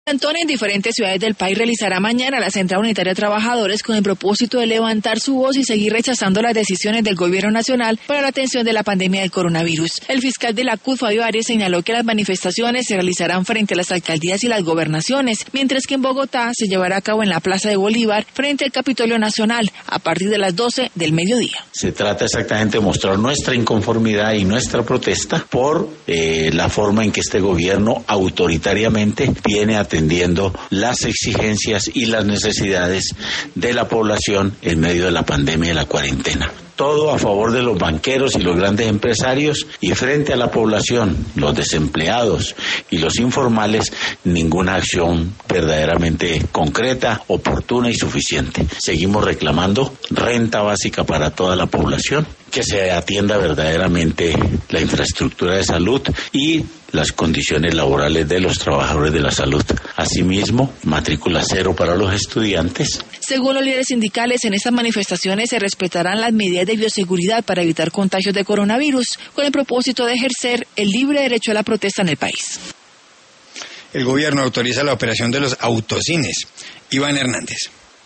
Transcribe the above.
Antón en diferentes ciudades del país realizará mañana la Central Unitaria de Trabajadores con el propósito de levantar su voz y seguir rechazando las decisiones del gobierno nacional para la atención de la pandemia del coronavirus. El fiscal de la CUT, Fabio Arias, señaló que las manifestaciones se realizarán frente a las alcaldías y las gobernaciones, mientras que en Bogotá se llevará a cabo en la Plaza de Bolívar frente al Capitolio Nacional a partir de las 12 del mediodía. Se trata exactamente de mostrar nuestra inconformidad y nuestra protesta por la forma en que este gobierno autoritariamente viene atendiendo las exigencias y las necesidades de la población en medio de la pandemia y la cuarentena. Todo a favor de los banqueros y los grandes empresarios y frente a la población, los desempleados y los informales, ninguna acción verdaderamente concreta, oportuna y suficiente. Seguimos reclamando renta básica para toda la población, que se atienda verdaderamente la infraestructura de salud y las condiciones laborales de los trabajadores de la salud. Asimismo, matrícula cero para los estudiantes. Según los líderes sindicales, en estas manifestaciones se respetarán las medidas de bioseguridad para evitar contagios de coronavirus, con el propósito de ejercer el libre derecho a la protesta en el país. El gobierno autoriza la operación de los autocines. Iván Hernández.